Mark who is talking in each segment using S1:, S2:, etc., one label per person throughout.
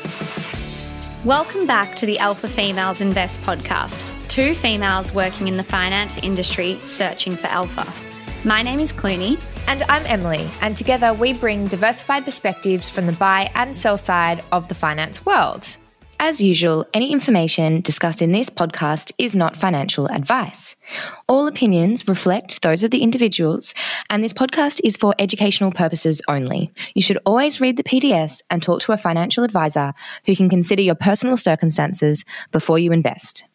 S1: Welcome back to the Alpha Females Invest podcast, two females working in the finance industry searching for alpha. My name is Clooney.
S2: And I'm Emily, and together we bring diversified perspectives from the buy and sell side of the finance world. As usual, any information discussed in this podcast is not financial advice. All opinions reflect those of the individuals, and this podcast is for educational purposes only. You should always read the PDS and talk to a financial advisor who can consider your personal circumstances before you invest.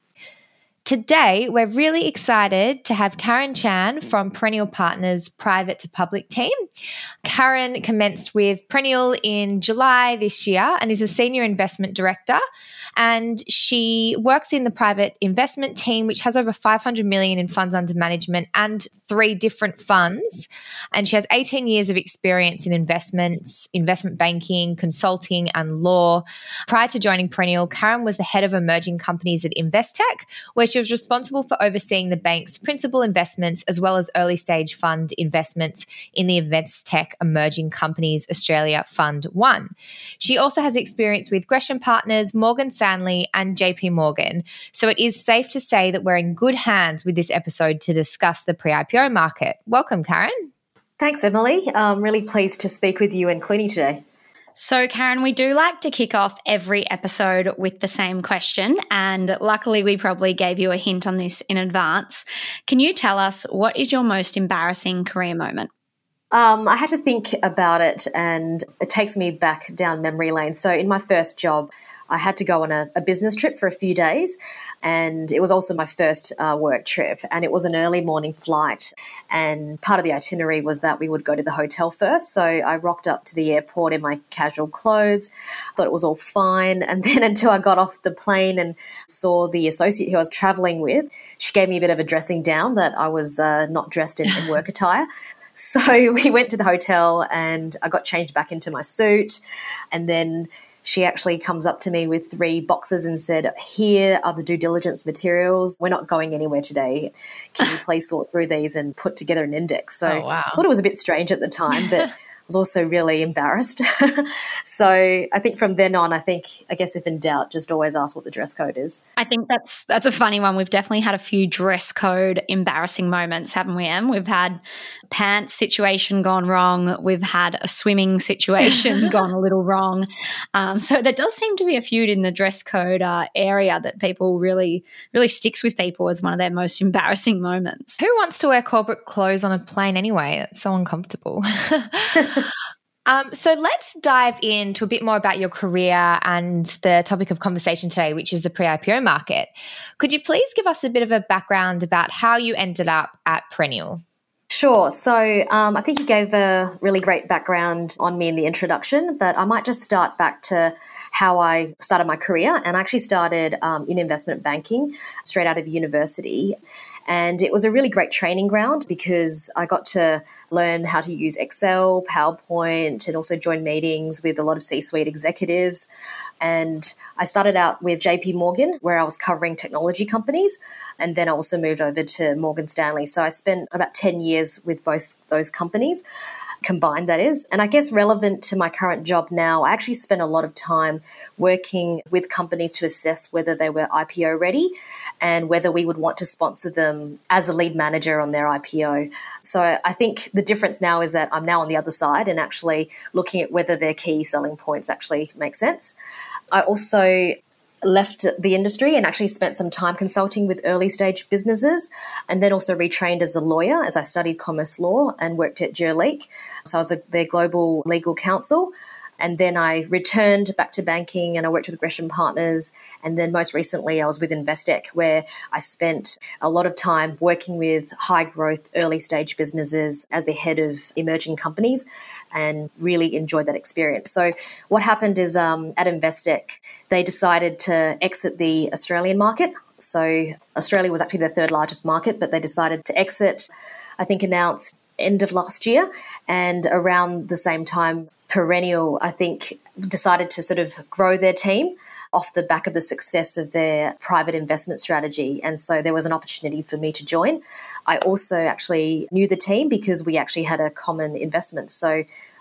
S2: Today, we're really excited to have Karen Chan from Perennial Partners Private to Public team. Karen commenced with Perennial in July this year and is a senior investment director. And she works in the private investment team, which has over 500 million in funds under management and 3 different funds. And she has 18 years of experience in investments, investment banking, consulting, and law. Prior to joining Perennial, Karen was the head of emerging companies at Investec, where she was responsible for overseeing the bank's principal investments as well as early stage fund investments in the Investec Emerging Companies Australia Fund 1. She also has experience with Gresham Partners, Morgan Stanley, and JP Morgan. So it is safe to say that we're in good hands with this episode to discuss the pre-IPO market. Welcome, Karen.
S3: Thanks, Emily. I'm really pleased to speak with you and Clooney today.
S1: So, Karen, we do like to kick off every episode with the same question, and luckily we probably gave you a hint on this in advance. Can you tell us what is your most embarrassing career moment?
S3: I had to think about it, and it takes me back down memory lane. So in my first job, I had to go on a business trip for a few days, and it was also my first work trip, and it was an early morning flight, and part of the itinerary was that we would go to the hotel first. So I rocked up to the airport in my casual clothes, thought it was all fine, and then until I got off the plane and saw the associate who I was traveling with, she gave me a bit of a dressing down that I was not dressed in work attire. So we went to the hotel and I got changed back into my suit, and then she actually comes up to me with 3 boxes and said, "Here are the due diligence materials. We're not going anywhere today. Can you please sort through these and put together an index?" So I thought it was a bit strange at the time, but I was also really embarrassed. So I think from then on, I guess if in doubt, just always ask what the dress code is.
S1: I think that's a funny one. We've definitely had a few dress code embarrassing moments, haven't we, Em? We've had pants situation gone wrong. We've had a swimming situation gone a little wrong. So there does seem to be a feud in the dress code area that people really sticks with people as one of their most embarrassing moments.
S2: Who wants to wear corporate clothes on a plane anyway? It's so uncomfortable. So let's dive into a bit more about your career and the topic of conversation today, which is the pre-IPO market. Could you please give us a bit of a background about how you ended up at Perennial?
S3: Sure. So I think you gave a really great background on me in the introduction, but I might just start back to how I started my career. And I actually started in investment banking straight out of university. And it was a really great training ground because I got to learn how to use Excel, PowerPoint, and also join meetings with a lot of C-suite executives. And I started out with JP Morgan, where I was covering technology companies. And then I also moved over to Morgan Stanley. So I spent about 10 years with both those companies. Combined, that is. And I guess relevant to my current job now, I actually spent a lot of time working with companies to assess whether they were IPO ready and whether we would want to sponsor them as a lead manager on their IPO. So I think the difference now is that I'm now on the other side and actually looking at whether their key selling points actually make sense. I also left the industry and actually spent some time consulting with early stage businesses, and then also retrained as a lawyer as I studied commerce law and worked at Jurlique. So I was their global legal counsel. And then I returned back to banking and I worked with Gresham Partners. And then most recently I was with Investec, where I spent a lot of time working with high growth early stage businesses as the head of emerging companies and really enjoyed that experience. So what happened is at Investec, they decided to exit the Australian market. So Australia was actually their 3rd largest market, but they decided to exit, I think announced end of last year. And around the same time, Perennial, I think, decided to sort of grow their team off the back of the success of their private investment strategy. And so there was an opportunity for me to join. I also actually knew the team because we actually had a common investment. So I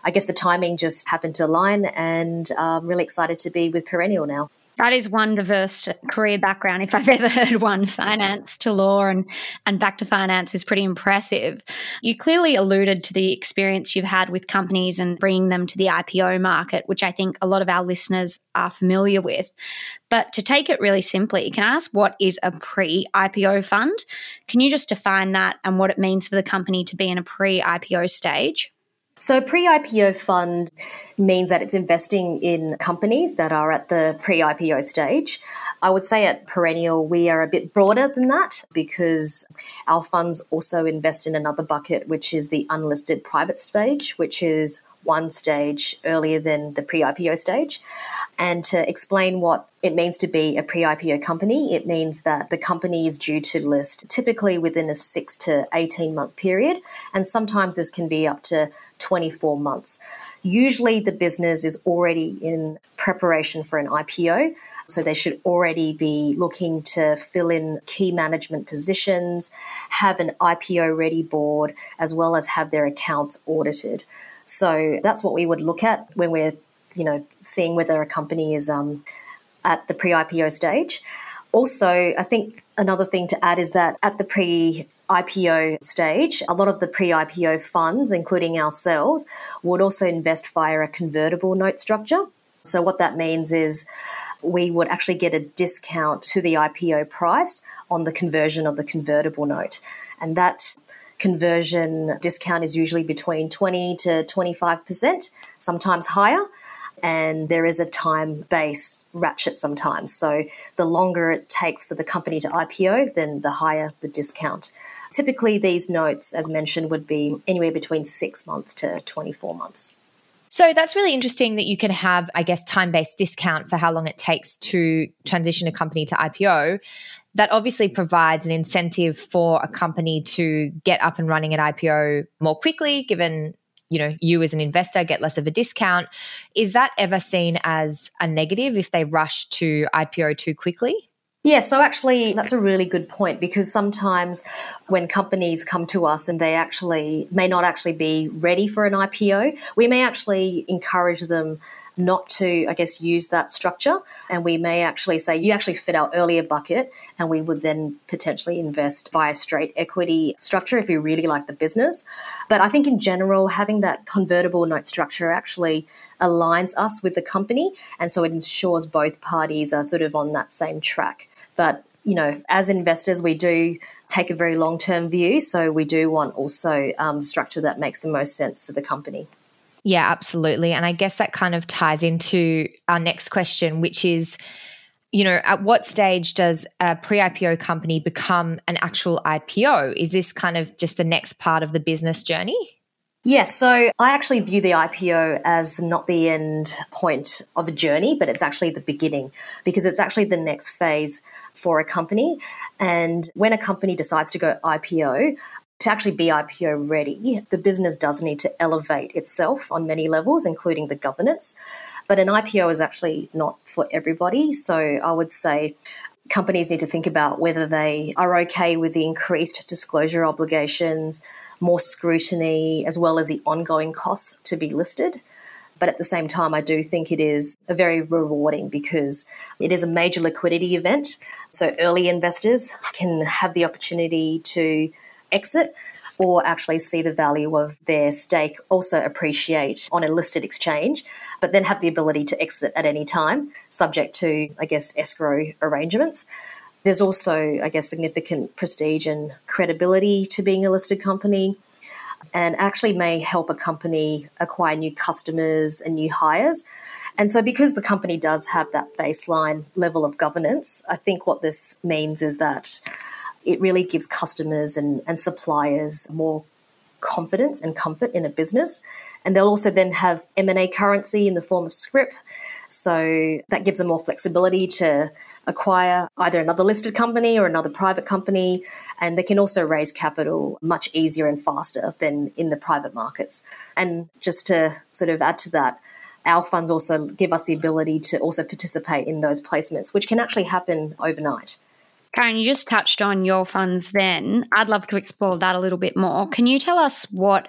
S3: I guess the timing just happened to align, and I'm really excited to be with Perennial now.
S1: That is one diverse career background, if I've ever heard one. Finance to law and back to finance is pretty impressive. You clearly alluded to the experience you've had with companies and bringing them to the IPO market, which I think a lot of our listeners are familiar with. But to take it really simply, can I ask what is a pre-IPO fund? Can you just define that and what it means for the company to be in a pre-IPO stage?
S3: So a pre-IPO fund means that it's investing in companies that are at the pre-IPO stage. I would say at Perennial, we are a bit broader than that because our funds also invest in another bucket, which is the unlisted private stage, which is one stage earlier than the pre-IPO stage. And to explain what it means to be a pre-IPO company, it means that the company is due to list typically within a 6 to 18 month period. And sometimes this can be up to 24 months. Usually the business is already in preparation for an IPO. So they should already be looking to fill in key management positions, have an IPO ready board, as well as have their accounts audited. So that's what we would look at when we're, seeing whether a company is at the pre-IPO stage. Also, I think another thing to add is that at the pre-IPO stage, a lot of the pre-IPO funds, including ourselves, would also invest via a convertible note structure. So what that means is we would actually get a discount to the IPO price on the conversion of the convertible note. And that conversion discount is usually between 20 to 25%, sometimes higher. And there is a time-based ratchet sometimes. So the longer it takes for the company to IPO, then the higher the discount. Typically, these notes, as mentioned, would be anywhere between 6 months to 24 months.
S2: So that's really interesting that you can have, I guess, time-based discount for how long it takes to transition a company to IPO. That obviously provides an incentive for a company to get up and running at IPO more quickly, given you as an investor get less of a discount. Is that ever seen as a negative if they rush to IPO too quickly?
S3: Yeah, so actually that's a really good point because sometimes when companies come to us and they actually may not actually be ready for an IPO, we may actually encourage them not to, use that structure. And we may actually say, you actually fit our earlier bucket, and we would then potentially invest via straight equity structure if you really like the business. But I think in general, having that convertible note structure actually aligns us with the company. And so it ensures both parties are sort of on that same track. But, as investors, we do take a very long-term view. So we do want also the structure that makes the most sense for the company.
S2: Yeah, absolutely. And I guess that kind of ties into our next question, which is, at what stage does a pre-IPO company become an actual IPO? Is this kind of just the next part of the business journey?
S3: Yes, so I actually view the IPO as not the end point of a journey, but it's actually the beginning because it's actually the next phase for a company. And when a company decides to go IPO, to actually be IPO ready, the business does need to elevate itself on many levels, including the governance. But an IPO is actually not for everybody. So I would say companies need to think about whether they are okay with the increased disclosure obligations, more scrutiny, as well as the ongoing costs to be listed. But at the same time, I do think it is a very rewarding because it is a major liquidity event. So early investors can have the opportunity to exit or actually see the value of their stake also appreciate on a listed exchange, but then have the ability to exit at any time, subject to, escrow arrangements. There's also, significant prestige and credibility to being a listed company and actually may help a company acquire new customers and new hires. And so because the company does have that baseline level of governance, I think what this means is that it really gives customers and suppliers more confidence and comfort in a business. And they'll also then have M&A currency in the form of scrip. So that gives them more flexibility to acquire either another listed company or another private company. And they can also raise capital much easier and faster than in the private markets. And just to sort of add to that, our funds also give us the ability to also participate in those placements, which can actually happen overnight.
S1: Karen, you just touched on your funds then. I'd love to explore that a little bit more. Can you tell us what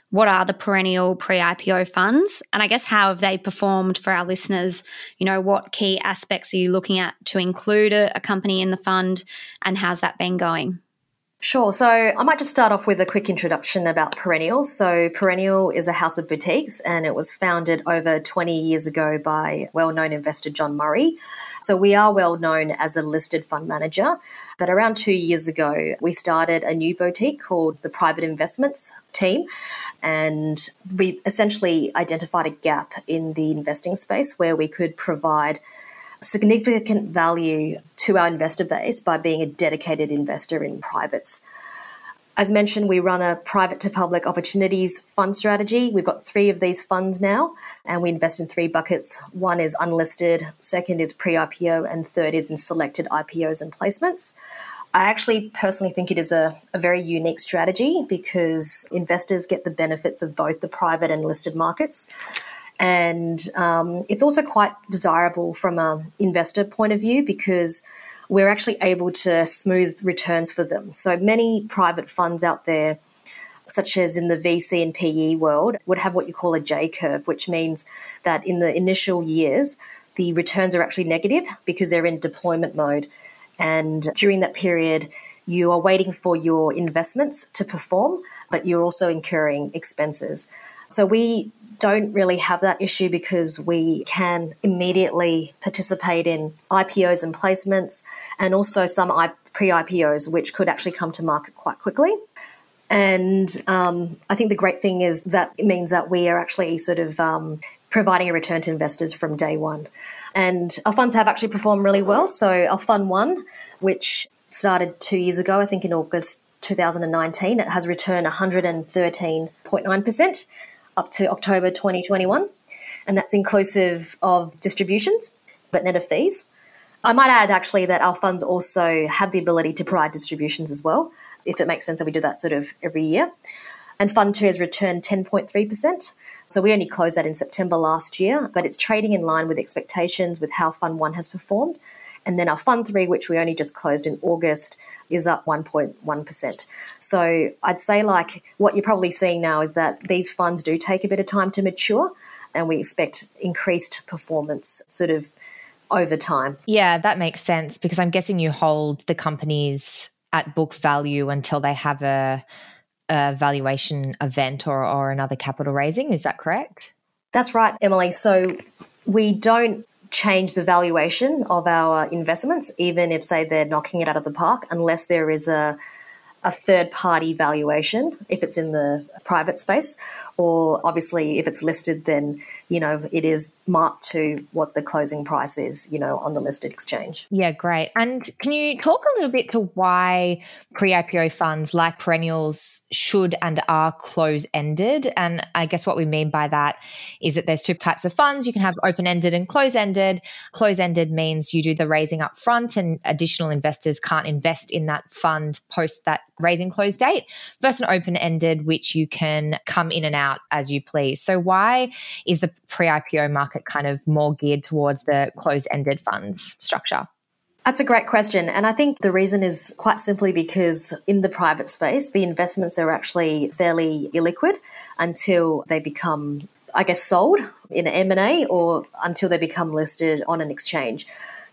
S1: what are the perennial pre-IPO funds? And I guess how have they performed for our listeners? You know, what key aspects are you looking at to include a company in the fund, and how's that been going?
S3: Sure. So I might just start off with a quick introduction about Perennial. So Perennial is a house of boutiques, and it was founded over 20 years ago by well-known investor John Murray. So we are well known as a listed fund manager, but around 2 years ago, we started a new boutique called the Private Investments team, and we essentially identified a gap in the investing space where we could provide significant value to our investor base by being a dedicated investor in privates. As mentioned, we run a private to public opportunities fund strategy. We've got 3 of these funds now, and we invest in 3 buckets. One is unlisted, second is pre-IPO, and third is in selected IPOs and placements. I actually personally think it is a very unique strategy because investors get the benefits of both the private and listed markets. And it's also quite desirable from an investor point of view because we're actually able to smooth returns for them. So many private funds out there, such as in the VC and PE world, would have what you call a J curve, which means that in the initial years, the returns are actually negative because they're in deployment mode. And during that period, you are waiting for your investments to perform, but you're also incurring expenses. So we don't really have that issue because we can immediately participate in IPOs and placements, and also some pre-IPOs, which could actually come to market quite quickly. And I think the great thing is that it means that we are actually sort of providing a return to investors from day one. And our funds have actually performed really well. So our Fund 1, which started 2 years ago, I think in August 2019, it has returned 113.9%. up to October 2021, and that's inclusive of distributions, but net of fees. I might add actually that our funds also have the ability to provide distributions as well, if it makes sense that we do that sort of every year. And Fund 2 has returned 10.3%. So we only closed that in September last year, but it's trading in line with expectations with how Fund 1 has performed. And then our Fund 3, which we only just closed in August, is up 1.1%. So I'd say like what you're probably seeing now is that these funds do take a bit of time to mature, and we expect increased performance sort of over time.
S2: Yeah, that makes sense because I'm guessing you hold the companies at book value until they have a valuation event or another capital raising. Is that correct?
S3: That's right, Emily. So we don't change the valuation of our investments, even if, say, they're knocking it out of the park, unless there is a third-party valuation, if it's in the private space, or obviously if it's listed, then, you know, it is marked to what the closing price is, you know, on the listed exchange.
S2: Yeah, great. And can you talk a little bit to why pre-IPO funds like Perennials should and are close-ended? And I guess what we mean by that is that there's 2 types of funds. You can have open-ended and close-ended. Close-ended means you do the raising up front and additional investors can't invest in that fund post that raising close date, versus an open-ended, which you can come in and out as you please. So why is the pre-IPO market kind of more geared towards the close-ended funds structure?
S3: That's a great question. And I think the reason is quite simply because in the private space, the investments are actually fairly illiquid until they become, I guess, sold in an M&A or until they become listed on an exchange.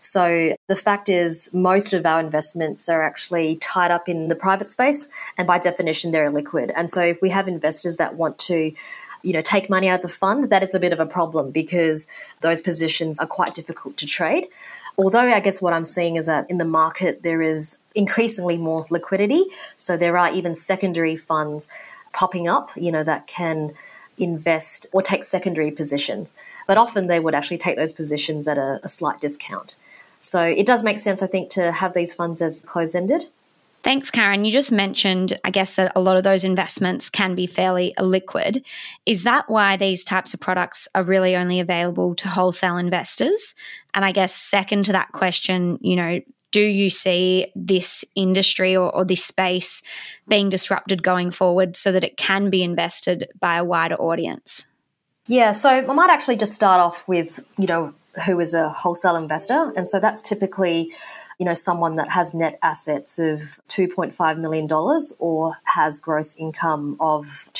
S3: So the fact is most of our investments are actually tied up in the private space, and by definition, they're illiquid. And so if we have investors that want to, you know, take money out of the fund, that is a bit of a problem because those positions are quite difficult to trade. Although I guess what I'm seeing is that in the market, there is increasingly more liquidity. So there are even secondary funds popping up, you know, that can invest or take secondary positions. But often they would actually take those positions at a slight discount. So it does make sense, I think, to have these funds as close-ended.
S1: Thanks, Karen. You just mentioned, I guess, that a lot of those investments can be fairly illiquid. Is that why these types of products are really only available to wholesale investors? And I guess second to that question, you know, do you see this industry or this space being disrupted going forward so that it can be invested by a wider audience?
S3: Yeah, so I might actually just start off with, you know, who is a wholesale investor. And so that's typically someone that has net assets of $2.5 million or has gross income of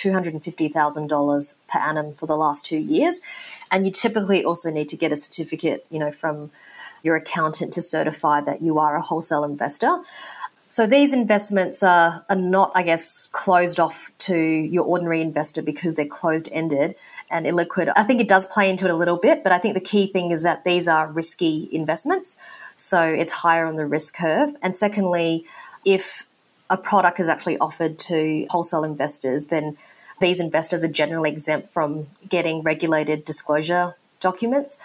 S3: $250,000 per annum for the last 2 years. And you typically also need to get a certificate, from your accountant to certify that you are a wholesale investor. So these investments are not, I guess, closed off to your ordinary investor because they're closed-ended and illiquid. I think it does play into it a little bit, but I think the key thing is that these are risky investments. So it's higher on the risk curve. And secondly, if a product is actually offered to wholesale investors, then these investors are generally exempt from getting regulated disclosure documents.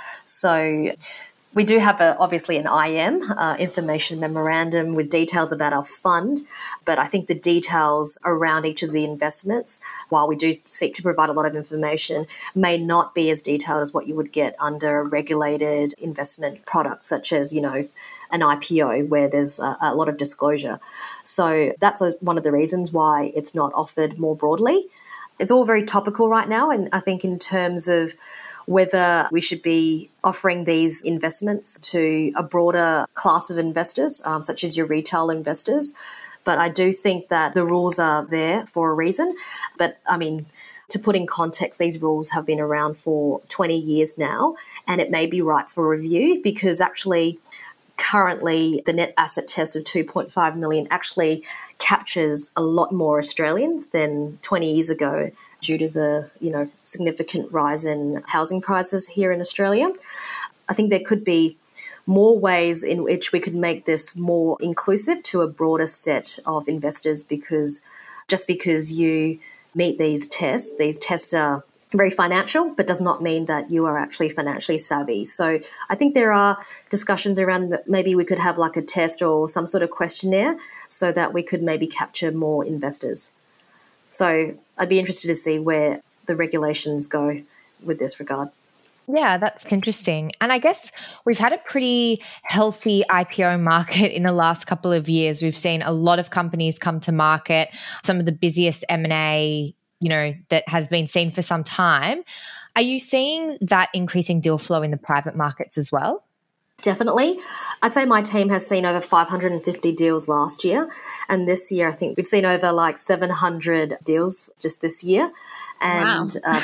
S3: So we do have obviously an IM, information memorandum, with details about our fund, but I think the details around each of the investments, while we do seek to provide a lot of information, may not be as detailed as what you would get under a regulated investment product, such as, an IPO where there's a lot of disclosure. So that's one of the reasons why it's not offered more broadly. It's all very topical right now, and I think in terms of whether we should be offering these investments to a broader class of investors, such as your retail investors. But I do think that the rules are there for a reason. But I mean, to put in context, these rules have been around for 20 years now, and it may be ripe for review because actually currently the net asset test of 2.5 million actually captures a lot more Australians than 20 years ago, due to the, significant rise in housing prices here in Australia. I think there could be more ways in which we could make this more inclusive to a broader set of investors, because just because you meet these tests are very financial, but does not mean that you are actually financially savvy. So I think there are discussions around maybe we could have like a test or some sort of questionnaire so that we could maybe capture more investors. So I'd be interested to see where the regulations go with this regard.
S2: Yeah, that's interesting. And I guess we've had a pretty healthy IPO market in the last couple of years. We've seen a lot of companies come to market, some of the busiest M&A, that has been seen for some time. Are you seeing that increasing deal flow in the private markets as well?
S3: Definitely. I'd say my team has seen over 550 deals last year. And this year, I think we've seen over like 700 deals just this year. And
S1: wow.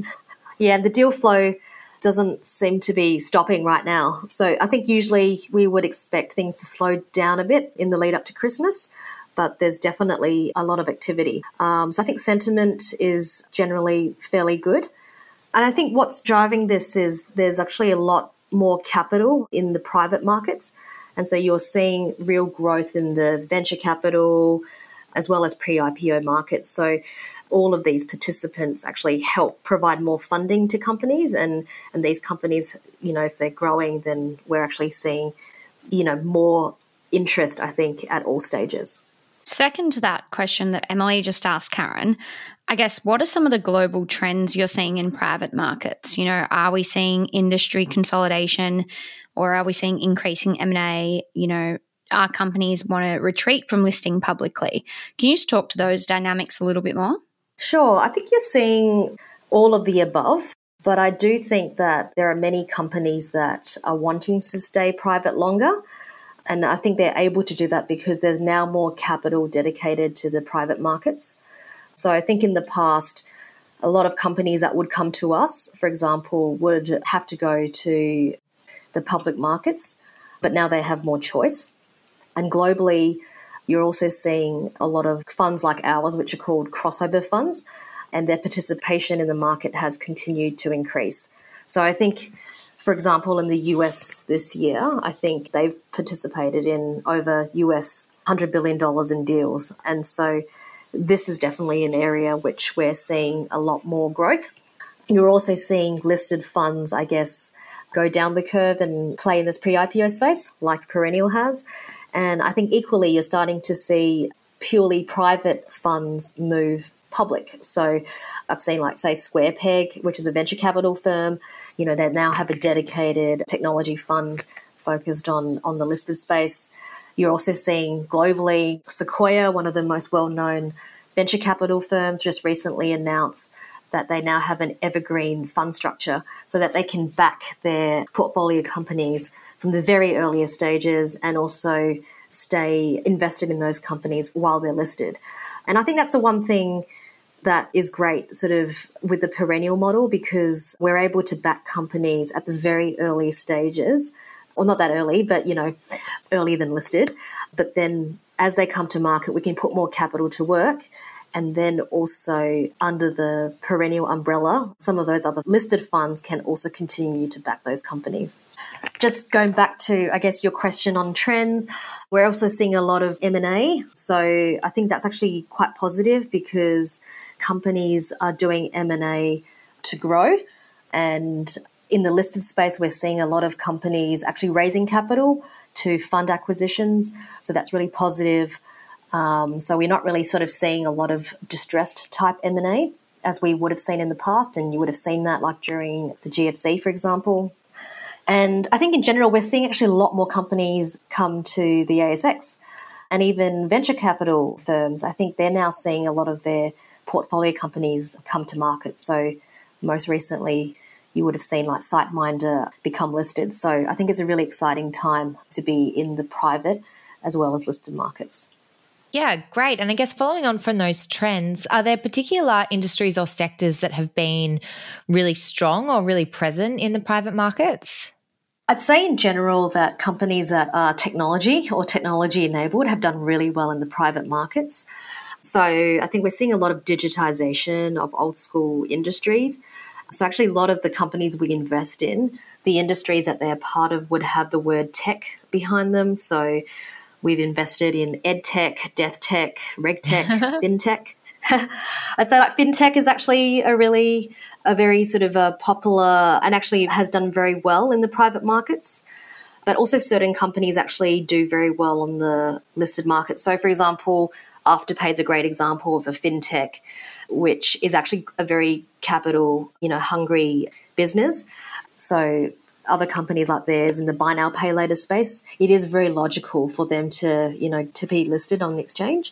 S3: The deal flow doesn't seem to be stopping right now. So I think usually we would expect things to slow down a bit in the lead up to Christmas, but there's definitely a lot of activity. So I think sentiment is generally fairly good. And I think what's driving this is there's actually a lot more capital in the private markets. And so you're seeing real growth in the venture capital as well as pre-IPO markets. So all of these participants actually help provide more funding to companies. And these companies, if they're growing, then we're actually seeing, more interest, I think, at all stages.
S1: Second to that question that Emily just asked Karen, I guess, what are some of the global trends you're seeing in private markets? Are we seeing industry consolidation, or are we seeing increasing M&A? Are companies want to retreat from listing publicly? Can you just talk to those dynamics a little bit more?
S3: Sure. I think you're seeing all of the above, but I do think that there are many companies that are wanting to stay private longer. And I think they're able to do that because there's now more capital dedicated to the private markets. So I think in the past, a lot of companies that would come to us, for example, would have to go to the public markets, but now they have more choice. And globally, you're also seeing a lot of funds like ours, which are called crossover funds, and their participation in the market has continued to increase. So I think, for example, in the US this year, I think they've participated in over US $100 billion in deals. And so this is definitely an area which we're seeing a lot more growth. You're also seeing listed funds, I guess, go down the curve and play in this pre-IPO space like Perennial has. And I think equally you're starting to see purely private funds move public. So I've seen say Square Peg, which is a venture capital firm, they now have a dedicated technology fund focused on the listed space. You're also seeing globally Sequoia, one of the most well-known venture capital firms, just recently announced that they now have an evergreen fund structure so that they can back their portfolio companies from the very earliest stages and also stay invested in those companies while they're listed. And I think that's the one thing that is great sort of with the perennial model, because we're able to back companies at the very early stages. Well, not that early, but, earlier than listed. But then as they come to market, we can put more capital to work. And then also under the perennial umbrella, some of those other listed funds can also continue to back those companies. Just going back to, I guess, your question on trends, we're also seeing a lot of M&A. So I think that's actually quite positive because companies are doing M&A to grow. And in the listed space, we're seeing a lot of companies actually raising capital to fund acquisitions. So that's really positive. So we're not really sort of seeing a lot of distressed type M&A as we would have seen in the past, and you would have seen that like during the GFC, for example. And I think in general, we're seeing actually a lot more companies come to the ASX, and even venture capital firms. I think they're now seeing a lot of their portfolio companies come to market. So most recently, you would have seen like SiteMinder become listed. So I think it's a really exciting time to be in the private as well as listed markets.
S2: Yeah, great. And I guess following on from those trends, are there particular industries or sectors that have been really strong or really present in the private markets?
S3: I'd say in general that companies that are technology or technology enabled have done really well in the private markets. So I think we're seeing a lot of digitization of old school industries. So actually a lot of the companies we invest in, the industries that they're part of would have the word tech behind them. So we've invested in EdTech, DeathTech, RegTech, FinTech. I'd say like FinTech is actually a very sort of a popular and actually has done very well in the private markets. But also certain companies actually do very well on the listed market. So for example, Afterpay is a great example of a FinTech, which is actually a very capital, hungry business. So other companies like theirs in the buy now, pay later space, it is very logical for them to, to be listed on the exchange.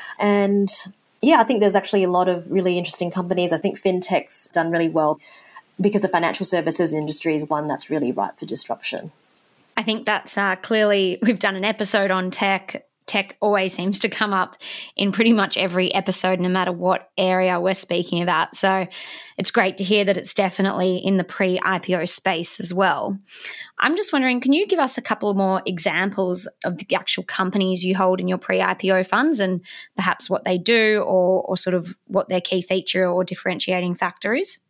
S3: And yeah, I think there's actually a lot of really interesting companies. I think FinTech's done really well because the financial services industry is one that's really ripe for disruption.
S1: I think that's clearly, we've done an episode on tech. Tech always seems to come up in pretty much every episode, no matter what area we're speaking about. So it's great to hear that it's definitely in the pre-IPO space as well. I'm just wondering, can you give us a couple more examples of the actual companies you hold in your pre-IPO funds and perhaps what they do or sort of what their key feature or differentiating factor is?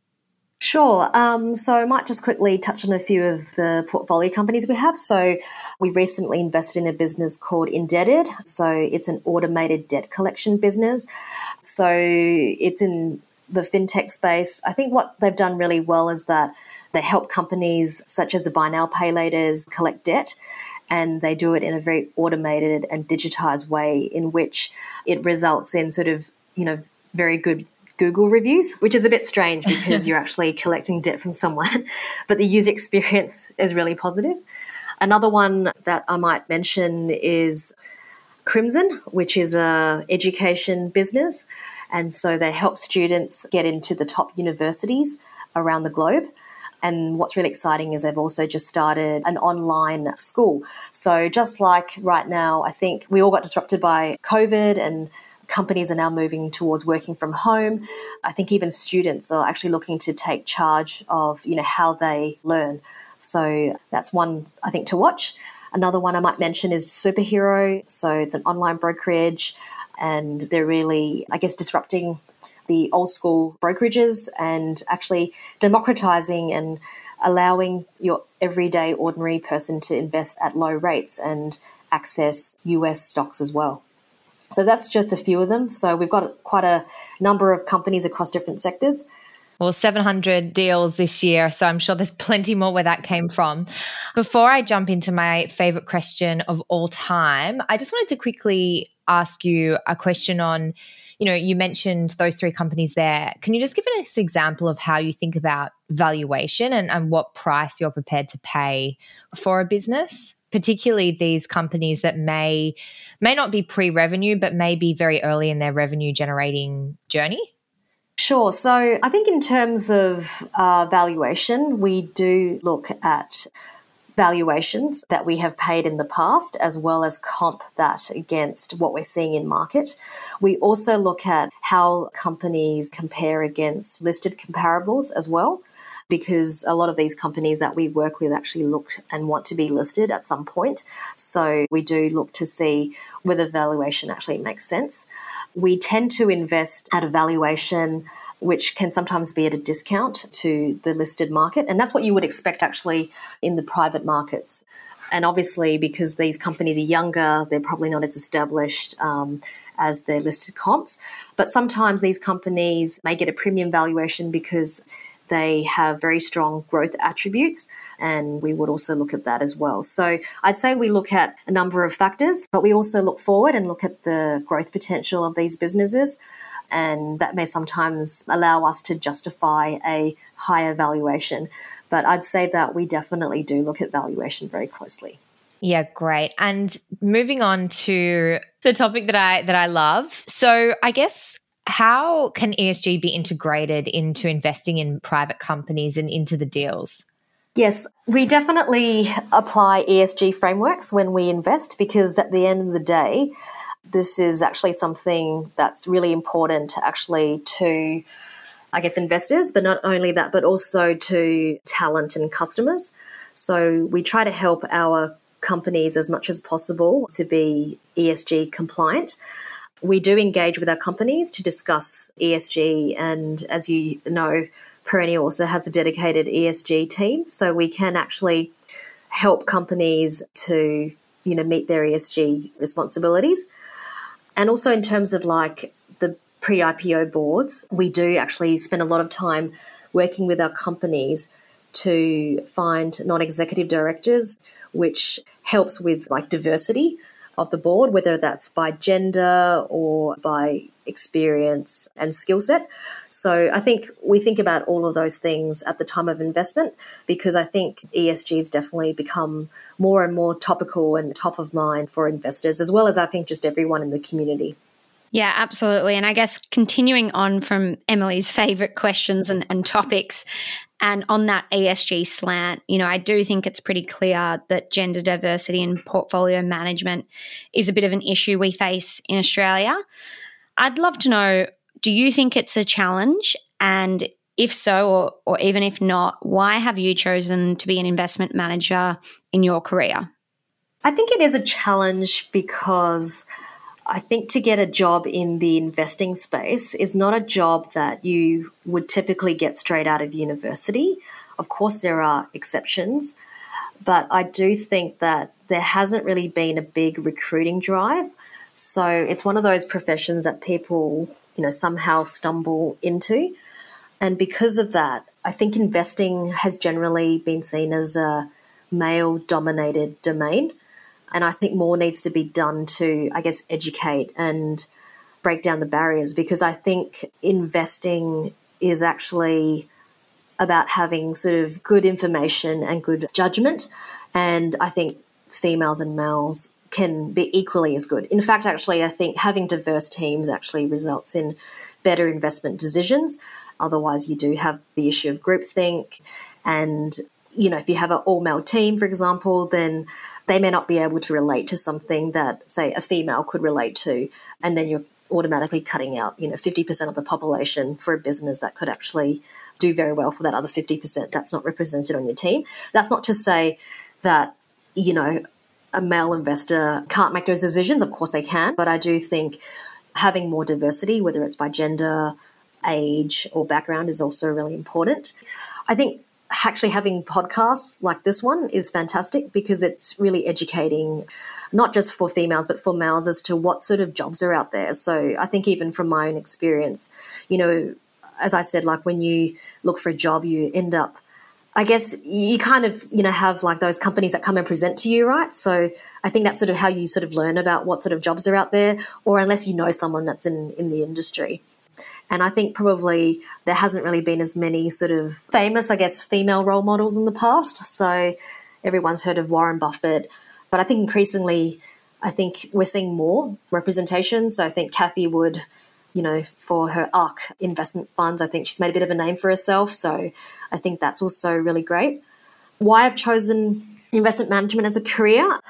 S3: Sure. So I might just quickly touch on a few of the portfolio companies we have. So we recently invested in a business called Indebted. So it's an automated debt collection business. So it's in the fintech space. I think what they've done really well is that they help companies such as the buy now, pay laters collect debt. And they do it in a very automated and digitized way in which it results in sort of, very good Google reviews, which is a bit strange because you're actually collecting debt from someone, but the user experience is really positive. Another one that I might mention is Crimson, which is a education business. And so they help students get into the top universities around the globe. And what's really exciting is they've also just started an online school. So just like right now, I think we all got disrupted by COVID and companies are now moving towards working from home. I think even students are actually looking to take charge of, how they learn. So that's one, I think, to watch. Another one I might mention is Superhero. So it's an online brokerage and they're really, disrupting the old school brokerages and actually democratizing and allowing your everyday ordinary person to invest at low rates and access US stocks as well. So that's just a few of them. So we've got quite a number of companies across different sectors.
S2: Well, 700 deals this year, so I'm sure there's plenty more where that came from. Before I jump into my favorite question of all time, I just wanted to quickly ask you a question on, you mentioned those three companies there. Can you just give us an example of how you think about valuation and what price you're prepared to pay for a business, particularly these companies that may not be pre-revenue, but may be very early in their revenue generating journey?
S3: Sure. So I think in terms of valuation, we do look at valuations that we have paid in the past, as well as comp that against what we're seeing in market. We also look at how companies compare against listed comparables as well, because a lot of these companies that we work with actually look and want to be listed at some point. So we do look to see whether valuation actually makes sense. We tend to invest at a valuation which can sometimes be at a discount to the listed market. And that's what you would expect actually in the private markets. And obviously, because these companies are younger, they're probably not as established as their listed comps. But sometimes these companies may get a premium valuation because they have very strong growth attributes, and we would also look at that as well. So I'd say we look at a number of factors, but we also look forward and look at the growth potential of these businesses. And that may sometimes allow us to justify a higher valuation. But I'd say that we definitely do look at valuation very closely.
S2: Yeah, great. And moving on to the topic that I love. So I guess, how can ESG be integrated into investing in private companies and into the deals?
S3: Yes, we definitely apply ESG frameworks when we invest, because at the end of the day, this is actually something that's really important actually to, I guess, investors, but not only that, but also to talent and customers. So we try to help our companies as much as possible to be ESG compliant. We do engage with our companies to discuss ESG, and as you know, Perennial also has a dedicated ESG team, so we can actually help companies to, meet their ESG responsibilities. And also in terms of like the pre-IPO boards, we do actually spend a lot of time working with our companies to find non-executive directors, which helps with like diversity of the board, whether that's by gender or by experience and skill set. So I think we think about all of those things at the time of investment, because I think ESG has definitely become more and more topical and top of mind for investors, as well as I think just everyone in the community.
S1: Yeah, absolutely. And I guess continuing on from Emily's favourite questions and topics, and on that ESG slant, I do think it's pretty clear that gender diversity in portfolio management is a bit of an issue we face in Australia. I'd love to know, do you think it's a challenge? And if so, or even if not, why have you chosen to be an investment manager in your career?
S3: I think it is a challenge because I think to get a job in the investing space is not a job that you would typically get straight out of university. Of course, there are exceptions, but I do think that there hasn't really been a big recruiting drive. So it's one of those professions that people, somehow stumble into. And because of that, I think investing has generally been seen as a male-dominated domain. And I think more needs to be done to, I guess, educate and break down the barriers, because I think investing is actually about having sort of good information and good judgment. And I think females and males can be equally as good. In fact, actually, I think having diverse teams actually results in better investment decisions. Otherwise, you do have the issue of groupthink. And, if you have an all-male team, for example, then they may not be able to relate to something that, say, a female could relate to. And then you're automatically cutting out, 50% of the population for a business that could actually do very well for that other 50% that's not represented on your team. That's not to say that, a male investor can't make those decisions. Of course they can. But I do think having more diversity, whether it's by gender, age, or background, is also really important. I think actually having podcasts like this one is fantastic, because it's really educating, not just for females, but for males, as to what sort of jobs are out there. So I think even from my own experience, as I said, like when you look for a job, you end up, I guess you kind of, have like those companies that come and present to you, right? So I think that's sort of how you sort of learn about what sort of jobs are out there, or unless you know someone that's in the industry. And I think probably there hasn't really been as many sort of famous, I guess, female role models in the past. So everyone's heard of Warren Buffett. But I think increasingly, I think we're seeing more representation. So I think Kathy Wood, for her ARC investment funds. I think she's made a bit of a name for herself. So I think that's also really great. Why I've chosen investment management as a career,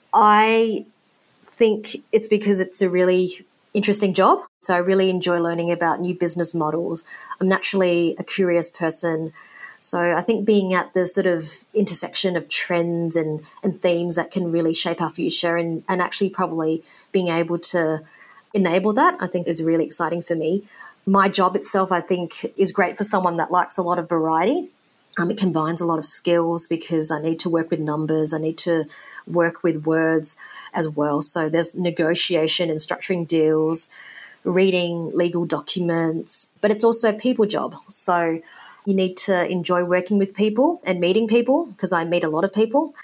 S3: I think it's because it's a really interesting job. So I really enjoy learning about new business models. I'm naturally a curious person. So I think being at the sort of intersection of trends and themes that can really shape our future and actually probably being able to enable that, I think is really exciting for me. My job itself, I think, is great for someone that likes a lot of variety. It combines a lot of skills because I need to work with numbers. I need to work with words as well. So there's negotiation and structuring deals, reading legal documents, but it's also a people job. So you need to enjoy working with people and meeting people because I meet a lot of people.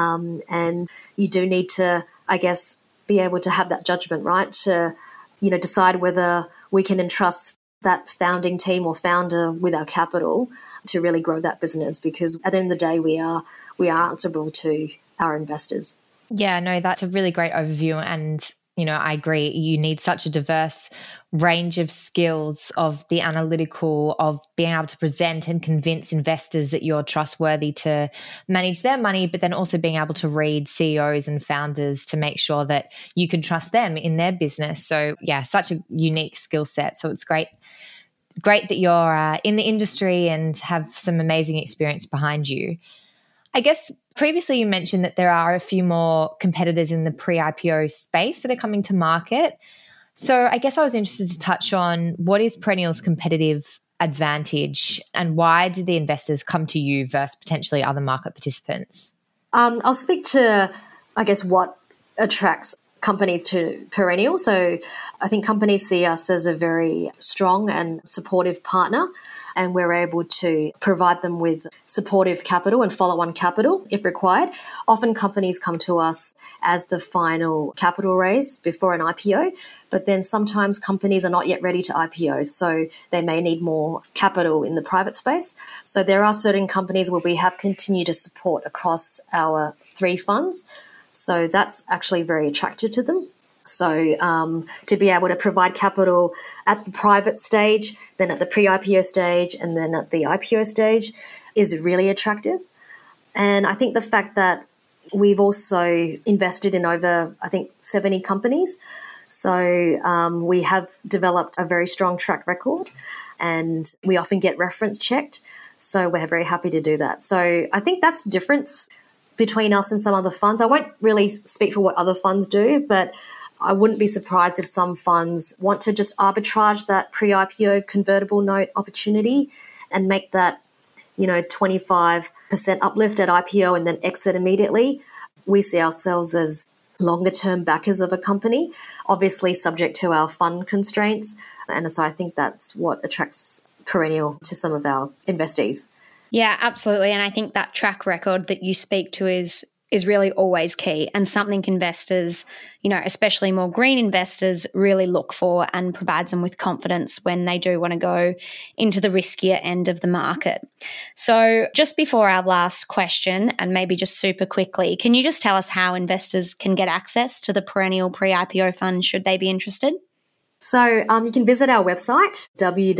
S3: And you do need to, I guess, be able to have that judgment, right? To, decide whether we can entrust that founding team or founder with our capital to really grow that business, because at the end of the day, we are answerable to our investors.
S2: Yeah, no, that's a really great overview. And, I agree. You need such a diverse range of skills, of the analytical, of being able to present and convince investors that you're trustworthy to manage their money, but then also being able to read CEOs and founders to make sure that you can trust them in their business. So yeah, such a unique skill set. So it's great that you're in the industry and have some amazing experience behind you. I guess previously you mentioned that there are a few more competitors in the pre-IPO space that are coming to market. So I guess I was interested to touch on what is Perennial's competitive advantage and why do the investors come to you versus potentially other market participants?
S3: I'll speak to, I guess, what attracts companies to Perennial. So I think companies see us as a very strong and supportive partner, and we're able to provide them with supportive capital and follow-on capital if required. Often companies come to us as the final capital raise before an IPO, but then sometimes companies are not yet ready to IPO, so they may need more capital in the private space. So there are certain companies where we have continued to support across our 3 funds. So that's actually very attractive to them. So to be able to provide capital at the private stage, then at the pre-IPO stage, and then at the IPO stage is really attractive. And I think the fact that we've also invested in over, 70 companies. So we have developed a very strong track record and we often get reference checked. So we're very happy to do that. So I think that's the difference between us and some other funds. I won't really speak for what other funds do, but I wouldn't be surprised if some funds want to just arbitrage that pre-IPO convertible note opportunity and make that, 25% uplift at IPO and then exit immediately. We see ourselves as longer-term backers of a company, obviously subject to our fund constraints. And so I think that's what attracts Perennial to some of our investees.
S1: Yeah, absolutely. And I think that track record that you speak to is really always key and something investors, especially more green investors, really look for and provides them with confidence when they do want to go into the riskier end of the market. So just before our last question, and maybe just super quickly, can you just tell us how investors can get access to the Perennial pre-IPO fund should they be interested?
S3: So you can visit our website,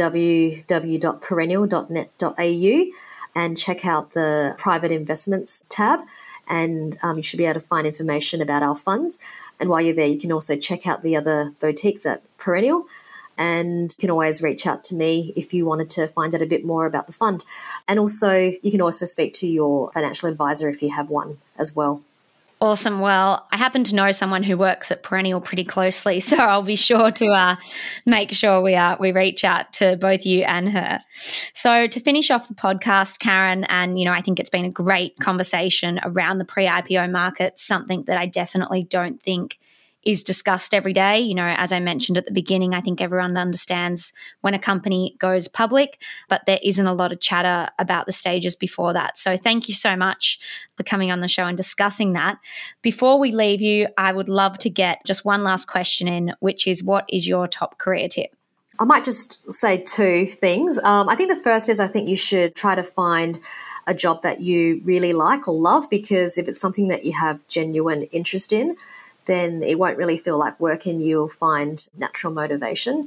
S3: www.perennial.net.au, and check out the private investments tab. And you should be able to find information about our funds. And while you're there, you can also check out the other boutiques at Perennial. And you can always reach out to me if you wanted to find out a bit more about the fund. And also, you can also speak to your financial advisor if you have one as well.
S1: Awesome. Well, I happen to know someone who works at Perennial pretty closely, so I'll be sure to make sure we reach out to both you and her. So to finish off the podcast, Karen, and I think it's been a great conversation around the pre-IPO market, something that I definitely don't think is discussed every day. As I mentioned at the beginning, I think everyone understands when a company goes public, but there isn't a lot of chatter about the stages before that. So thank you so much for coming on the show and discussing that. Before we leave you, I would love to get just one last question in, which is, what is your top career tip?
S3: I might just say 2 things. I think the first is I think you should try to find a job that you really like or love, because if it's something that you have genuine interest in, then it won't really feel like work and you'll find natural motivation.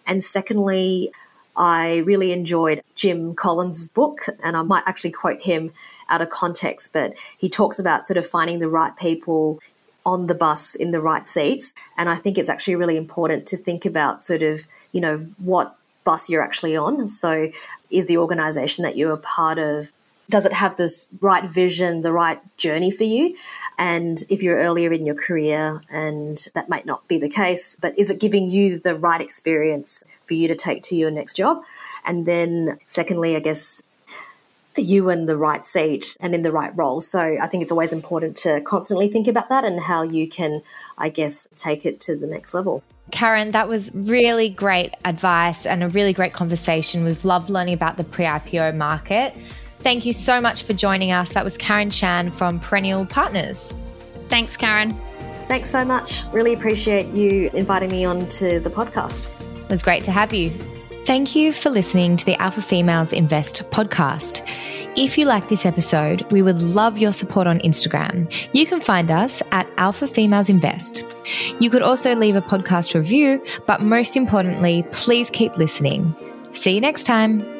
S3: And secondly, I really enjoyed Jim Collins' book, and I might actually quote him out of context, but he talks about sort of finding the right people on the bus in the right seats. And I think it's actually really important to think about sort of, what bus you're actually on. So is the organization that you're a part of, does it have this right vision, the right journey for you? And if you're earlier in your career and that might not be the case, but is it giving you the right experience for you to take to your next job? And then secondly, I guess, are you in the right seat and in the right role? So I think it's always important to constantly think about that and how you can, I guess, take it to the next level.
S2: Karen, that was really great advice and a really great conversation. We've loved learning about the pre-IPO market. Thank you so much for joining us. That was Karen Chan from Perennial Partners.
S1: Thanks, Karen.
S3: Thanks so much. Really appreciate you inviting me on to the podcast.
S2: It was great to have you. Thank you for listening to the Alpha Females Invest podcast. If you like this episode, we would love your support on Instagram. You can find us at Alpha Females Invest. You could also leave a podcast review, but most importantly, please keep listening. See you next time.